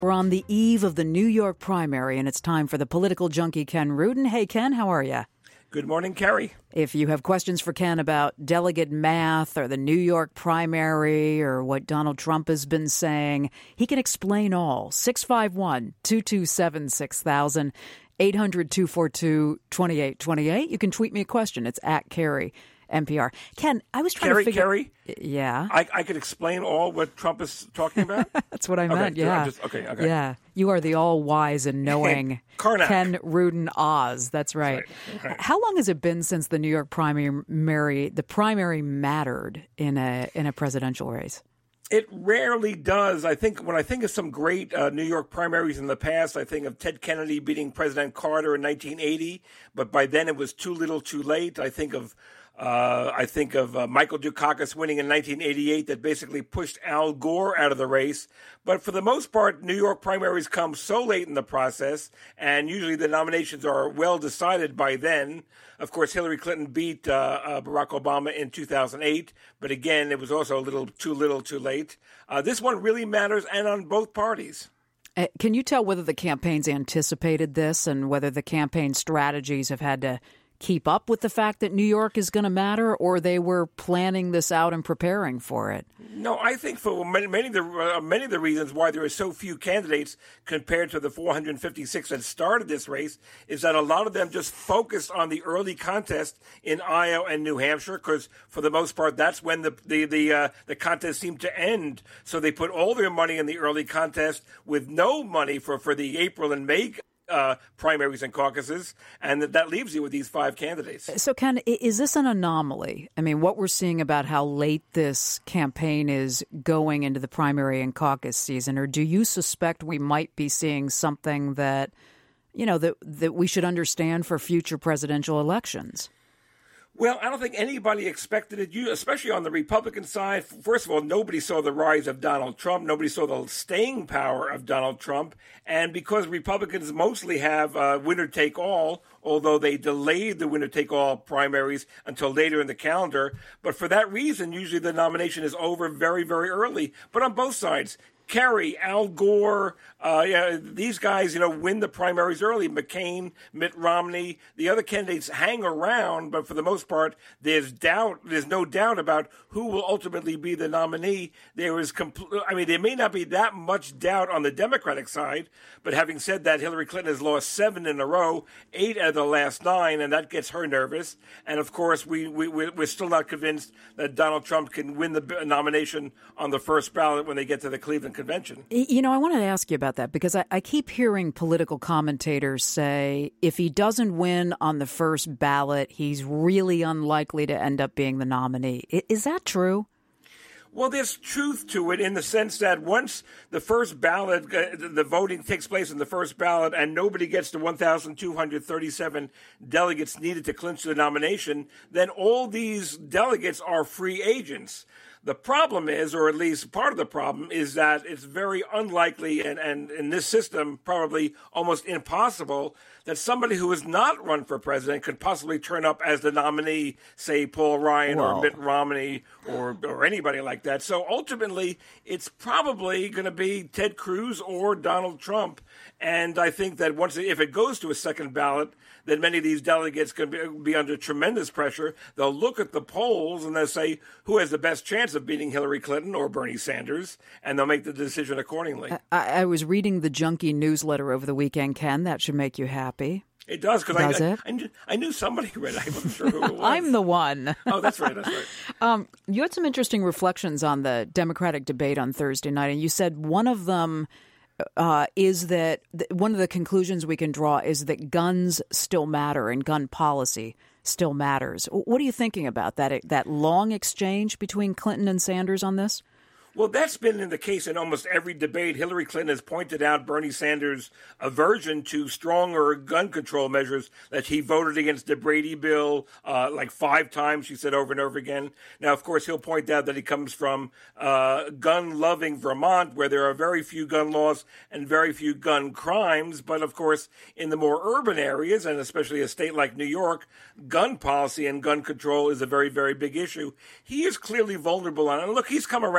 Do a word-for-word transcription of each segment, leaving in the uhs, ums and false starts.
We're on the eve of the New York primary, and it's time for the political junkie Ken Rudin. Hey, Ken, how are you? Good morning, Carrie. If you have questions for Ken about delegate math or the New York primary or what Donald Trump has been saying, he can explain all. six five one, two two seven, six thousand, eight hundred, two four two, two eight two eight. You can tweet me a question. It's at Carrie. N P R. Ken, I was trying Carrie, to figure... Carrie? Yeah? I, I could explain all what Trump is talking about? That's what I okay, meant, yeah. Just, okay, okay. Yeah. You are the all-wise and knowing Karnak. Ken Rudin Oz. That's right. That's right. How long has it been since the New York primary, the primary mattered in a in a presidential race? It rarely does. I think when I think of some great uh, New York primaries in the past, I think of Ted Kennedy beating President Carter in nineteen eighty, but by then it was too little too late. I think of Uh, I think of uh, Michael Dukakis winning in nineteen eighty-eight that basically pushed Al Gore out of the race. But for the most part, New York primaries come so late in the process, and usually the nominations are well decided by then. Of course, Hillary Clinton beat uh, uh, Barack Obama in two thousand eight, but again, it was also a little too little too late. Uh, this one really matters, and on both parties. Uh, can you tell whether the campaigns anticipated this and whether the campaign strategies have had to keep up with the fact that New York is going to matter, or they were planning this out and preparing for it? No, I think for many, many of the uh, many of the reasons why there are so few candidates compared to the four hundred fifty-six that started this race is that a lot of them just focused on the early contest in Iowa and New Hampshire, because for the most part that's when the the the, uh, the contest seemed to end. So they put all their money in the early contest with no money for, for the April and May Uh, primaries and caucuses, and that, that leaves you with these five candidates. So, Ken, is this an anomaly? I mean, what we're seeing about how late this campaign is going into the primary and caucus season, or do you suspect we might be seeing something that, you know, that that we should understand for future presidential elections? Well, I don't think anybody expected it, you, especially on the Republican side. First of all, nobody saw the rise of Donald Trump. Nobody saw the staying power of Donald Trump. And because Republicans mostly have uh, winner-take-all, although they delayed the winner-take-all primaries until later in the calendar. But for that reason, usually the nomination is over very, very early. But on both sides, Kerry, Al Gore, uh, yeah, these guys, you know, win the primaries early. McCain, Mitt Romney, the other candidates hang around, but for the most part, there's doubt. There's no doubt about who will ultimately be the nominee. There is, compl- I mean, there may not be that much doubt on the Democratic side, but having said that, Hillary Clinton has lost seven in a row, eight out of the last nine, and that gets her nervous. And of course, we, we we're still not convinced that Donald Trump can win the nomination on the first ballot when they get to the Cleveland convention. You know, I wanted to ask you about that because I, I keep hearing political commentators say if he doesn't win on the first ballot, he's really unlikely to end up being the nominee. Is that true? Well, there's truth to it in the sense that once the first ballot, uh, the voting takes place in the first ballot and nobody gets the one thousand two hundred thirty-seven delegates needed to clinch the nomination, then all these delegates are free agents. The problem is, or at least part of the problem, is that it's very unlikely and, and in this system probably almost impossible that somebody who has not run for president could possibly turn up as the nominee, say Paul Ryan well. or Mitt Romney or, or anybody like that. So ultimately, it's probably going to be Ted Cruz or Donald Trump. And I think that once, if it goes to a second ballot, then many of these delegates could be, be under tremendous pressure. They'll look at the polls and they'll say who has the best chance of beating Hillary Clinton or Bernie Sanders, and they'll make the decision accordingly. I, I was reading the Junkie newsletter over the weekend, Ken. That should make you happy. It does, because does I, it? I, I, knew, I knew somebody read it. I wasn't sure who it was. I'm the one. Oh, that's right, that's right. Um, you had some interesting reflections on the Democratic debate on Thursday night, and you said one of them uh, is that th- one of the conclusions we can draw is that guns still matter and gun policy still matters. What are you thinking about that, that long exchange between Clinton and Sanders on this? Well, that's been in the case in almost every debate. Hillary Clinton has pointed out Bernie Sanders' aversion to stronger gun control measures, that he voted against the Brady bill uh, like five times, she said over and over again. Now, of course, he'll point out that he comes from uh, gun-loving Vermont, where there are very few gun laws and very few gun crimes. But, of course, in the more urban areas, and especially a state like New York, gun policy and gun control is a very, very big issue. He is clearly vulnerable on it. And look, he's come around a bit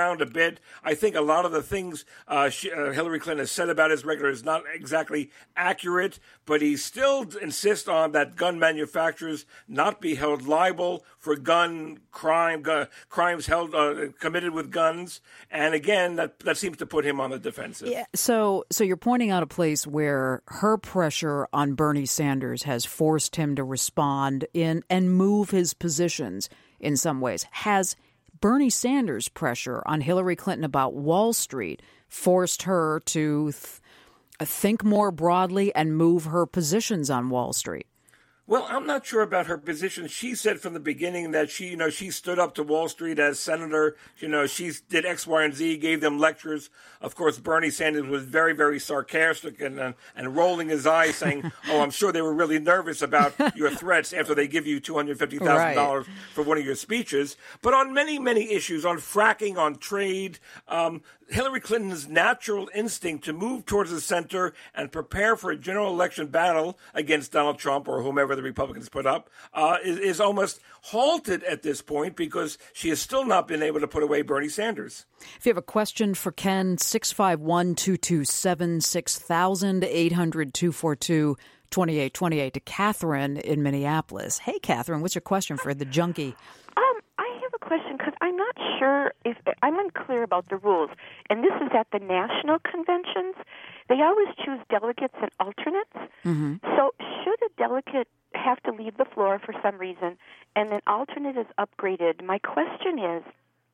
bit. I think a lot of the things uh, she, uh, Hillary Clinton has said about his record is not exactly accurate, but he still insists on that gun manufacturers not be held liable for gun crime, gun, crimes held uh, committed with guns. And again, that that seems to put him on the defensive. Yeah. So, so you're pointing out a place where her pressure on Bernie Sanders has forced him to respond in and move his positions in some ways. Has Bernie Sanders' pressure on Hillary Clinton about Wall Street forced her to th- think more broadly and move her positions on Wall Street? Well, I'm not sure about her position. She said from the beginning that she, you know, she stood up to Wall Street as senator. You know, she did X, Y, and Z, gave them lectures. Of course, Bernie Sanders was very, very sarcastic and uh, and rolling his eyes, saying, "Oh, I'm sure they were really nervous about your threats after they give you two hundred fifty thousand dollars right. for one of your speeches." But on many, many issues, on fracking, on trade, um, Hillary Clinton's natural instinct to move towards the center and prepare for a general election battle against Donald Trump or whomever the Republicans put up uh, is, is almost halted at this point because she has still not been able to put away Bernie Sanders. If you have a question for Ken, six five one, two two seven, six thousand, eight hundred, two four two, two eight two eight to Catherine in Minneapolis. Hey, Catherine, what's your question for the junkie? Um, I have a question because I'm not sure if I'm unclear about the rules. And this is at the national conventions. They always choose delegates and alternates. Mm-hmm. So should a delegate have to leave the floor for some reason and an alternate is upgraded, my question is,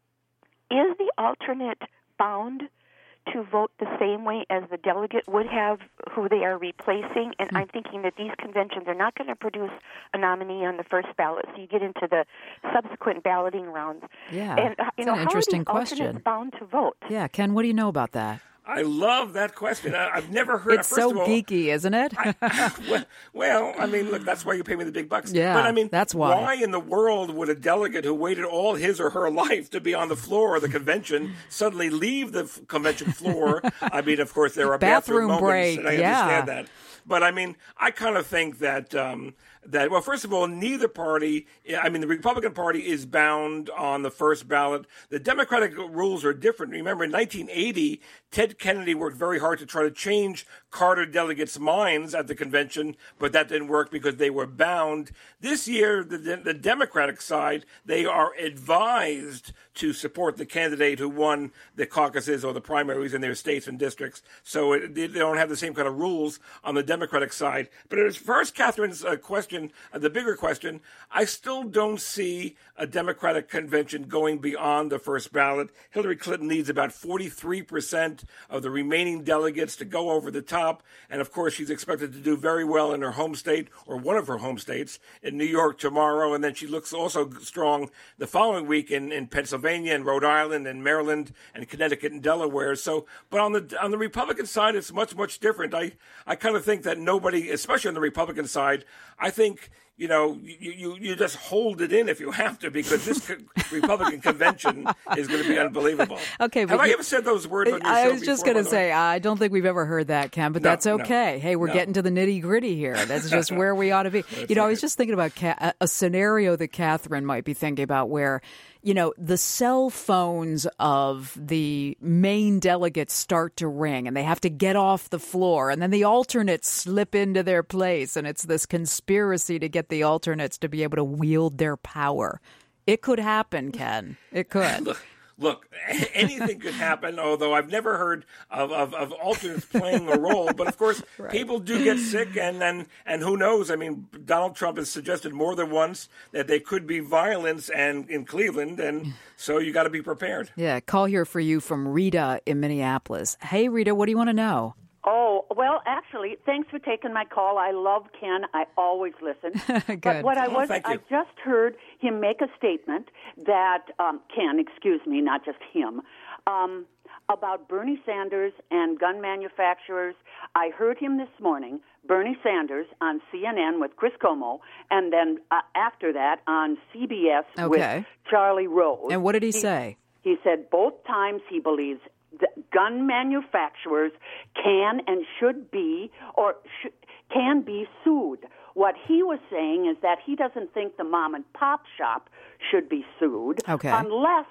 is the alternate bound to vote the same way as the delegate would have who they are replacing? And mm-hmm. I'm thinking that these conventions are not going to produce a nominee on the first ballot, so you get into the subsequent balloting rounds. Yeah, and, uh, you that's know, an interesting how are these question. Alternates bound to vote? Yeah, Ken, what do you know about that? I love that question. I, I've never heard. It's first so of all, geeky, isn't it? I, well, well, I mean, look, that's why you pay me the big bucks. Yeah, but I mean, that's why. Why in the world would a delegate who waited all his or her life to be on the floor of the convention suddenly leave the f- convention floor? I mean, of course, there are bathroom, bathroom break. moments, and I yeah. understand that. But I mean, I kind of think that um, that well, first of all, neither party. I mean, the Republican Party is bound on the first ballot. The Democratic rules are different. Remember, in nineteen eighty, Ted Kennedy worked very hard to try to change Carter delegates' minds at the convention, but that didn't work because they were bound. This year, the, the Democratic side, they are advised to support the candidate who won the caucuses or the primaries in their states and districts. So it, they don't have the same kind of rules on the Democratic side. But as far as Catherine's uh, question, uh, the bigger question, I still don't see a Democratic convention going beyond the first ballot. Hillary Clinton needs about forty-three percent of the remaining delegates to go over the top. And, of course, she's expected to do very well in her home state or one of her home states in New York tomorrow. And then she looks also strong the following week in, in Pennsylvania and Rhode Island and Maryland and Connecticut and Delaware. So, but on the on the Republican side, it's much, much different. I, I kind of think that nobody, especially on the Republican side, I think, you know, you, you, you just hold it in if you have to, because this co- Republican convention is going to be unbelievable. Okay, but have you, I ever said those words on your I show was just going to say, I don't think we've ever heard that, Ken, but no, that's okay. No, hey, we're no. getting to the nitty gritty here. That's just where we ought to be. You know, right. I was just thinking about Ca- a scenario that Catherine might be thinking about where, you know, the cell phones of the main delegates start to ring and they have to get off the floor, and then the alternates slip into their place, and it's this conspiracy to get the alternates to be able to wield their power. It could happen, Ken. It could. Look, look, anything could happen, although I've never heard of, of, of alternates playing a role. But, of course, right. people do get sick, and, and, and who knows? I mean, Donald Trump has suggested more than once that there could be violence and in Cleveland, and so you got to be prepared. Yeah, call here for you from Rita in Minneapolis. Hey, Rita, what do you want to know? Oh, well, actually, thanks for taking my call. I love Ken. I always listen. Good. But what I was, oh, I just heard him make a statement that, um, Ken, excuse me, not just him, um, about Bernie Sanders and gun manufacturers. I heard him this morning, Bernie Sanders, on C N N with Chris Cuomo, and then uh, after that on C B S okay. with Charlie Rose. And what did he, he say? He said both times he believes gun manufacturers can and should be or sh- can be sued. What he was saying is that he doesn't think the mom and pop shop should be sued okay. unless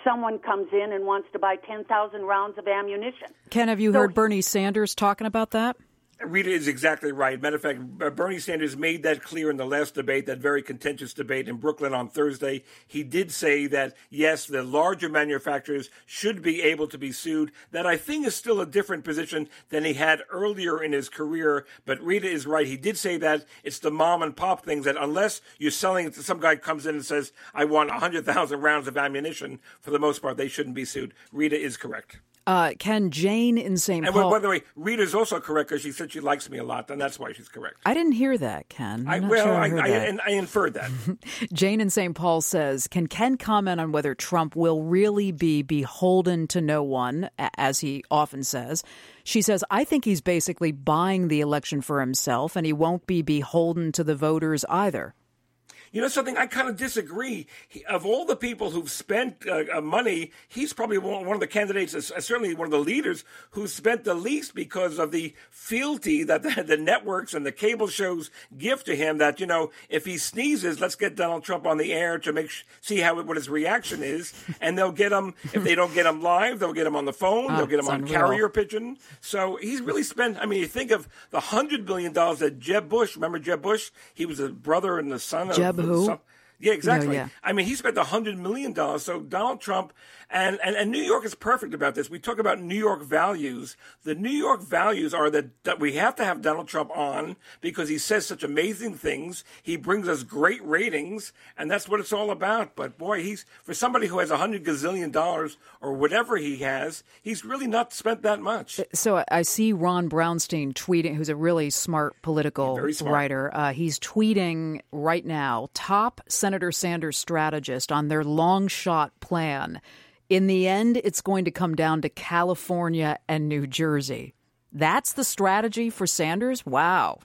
someone comes in and wants to buy ten thousand rounds of ammunition. Ken, have you so, heard Bernie Sanders talking about that? Rita is exactly right. Matter of fact, Bernie Sanders made that clear in the last debate, that very contentious debate in Brooklyn on Thursday. He did say that, yes, the larger manufacturers should be able to be sued. That, I think, is still a different position than he had earlier in his career. But Rita is right. He did say that it's the mom and pop things, that unless you're selling it to some guy comes in and says, I want one hundred thousand rounds of ammunition, for the most part, they shouldn't be sued. Rita is correct. Uh, Ken, Jane in Saint And Paul. by the way, Rita's also correct because she said she likes me a lot, and that's why she's correct. I didn't hear that, Ken. I'm I, not well, sure I, I, heard I, that. and I inferred that. Jane in Saint Paul says, can Ken comment on whether Trump will really be beholden to no one, as he often says? She says, I think he's basically buying the election for himself, and he won't be beholden to the voters either. You know something? I kind of disagree. He, of all the people who've spent uh, money, he's probably one, one of the candidates, uh, certainly one of the leaders, who's spent the least because of the fealty that the, the networks and the cable shows give to him. That, you know, if he sneezes, let's get Donald Trump on the air to make see how what his reaction is, and they'll get him. If they don't get him live, they'll get him on the phone. Oh, they'll get him on unreal. carrier pigeon. So he's really spent. I mean, you think of the hundred billion dollars that Jeb Bush. Remember Jeb Bush? He was a brother and the son of. Jeb who? Some, yeah, exactly. No, yeah. I mean, he spent one hundred million dollars. So Donald Trump, and, and, and New York is perfect about this. We talk about New York values. The New York values are that, that we have to have Donald Trump on because he says such amazing things. He brings us great ratings, and that's what it's all about. But, boy, he's for somebody who has one hundred gazillion dollars or whatever he has, he's really not spent that much. So I see Ron Brownstein tweeting, who's a really smart political Very smart. writer. Uh, he's tweeting right now, top Senator Sanders strategist on their long shot plan. In the end, it's going to come down to California and New Jersey. That's the strategy for Sanders? Wow.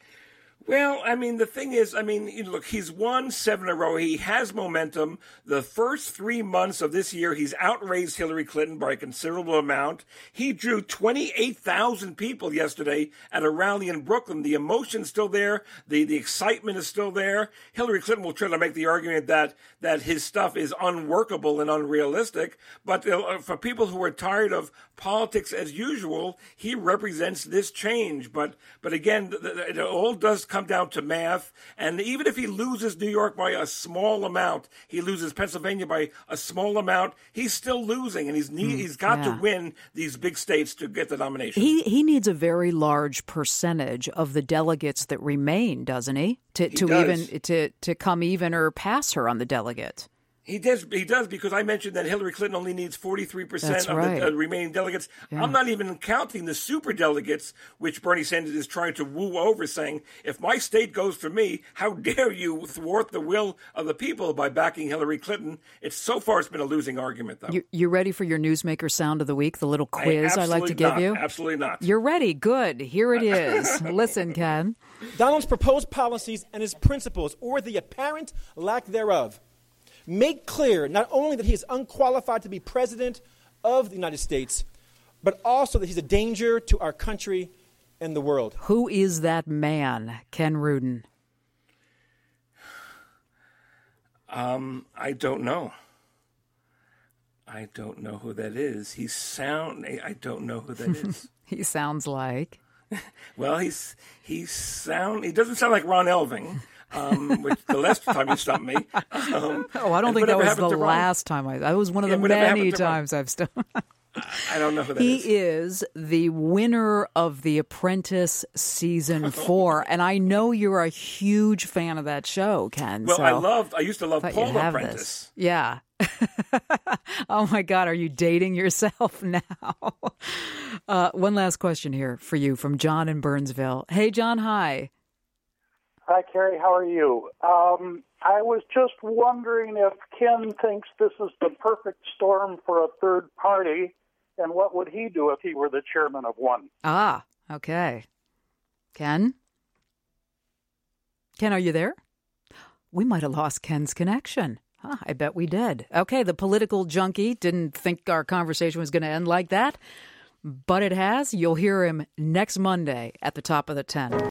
Well, I mean, the thing is, I mean, you know, look, he's won seven in a row. He has momentum. The first three months of this year, he's outraised Hillary Clinton by a considerable amount. He drew twenty-eight thousand people yesterday at a rally in Brooklyn. The emotion's still there. The, the excitement is still there. Hillary Clinton will try to make the argument that, that his stuff is unworkable and unrealistic. But uh, for people who are tired of politics as usual, he represents this change. But, but again, the, the, it all does come down to math, and even if he loses New York by a small amount, he loses Pennsylvania by a small amount, he's still losing, and he's need, mm, he's got yeah. to win these big states to get the nomination. He he needs a very large percentage of the delegates that remain, doesn't he? To he to does. even to to come even or pass her on the delegate. He does, he does, because I mentioned that Hillary Clinton only needs forty-three percent of right. the uh, remaining delegates. Yeah. I'm not even counting the superdelegates, which Bernie Sanders is trying to woo over, saying, if my state goes for me, how dare you thwart the will of the people by backing Hillary Clinton? It's so far it's been a losing argument, though. You, you ready for your Newsmaker Sound of the Week, the little quiz I, I like to give not. you? Absolutely not. You're ready. Good. Here it is. Listen, Ken. Donald's proposed policies and his principles, or the apparent lack thereof, make clear not only that he is unqualified to be president of the United States, but also that he's a danger to our country and the world. Who is that man, Ken Rudin? Um, I don't know. I don't know who that is. He sound. I don't know who that is. He sounds like. Well, he's he sound. He doesn't sound like Ron Elving. Um, which the last time you stumped me. Um, oh, I don't think that was the last time. I That was one of yeah, the many times I've stumped. I don't know who that he is. He is the winner of The Apprentice Season four. And I know you're a huge fan of that show, Ken. Well, so I loved, I used to love Paul Apprentice. This. Yeah. Oh, my God. Are you dating yourself now? Uh, one last question here for you from John in Burnsville. Hey, John, hi. Hi, Carrie. How are you? Um, I was just wondering if Ken thinks this is the perfect storm for a third party, and what would he do if he were the chairman of one? Ah, okay. Ken? Ken, are you there? We might have lost Ken's connection. Huh, I bet we did. Okay, the political junkie didn't think our conversation was going to end like that, but it has. You'll hear him next Monday at the top of the ten.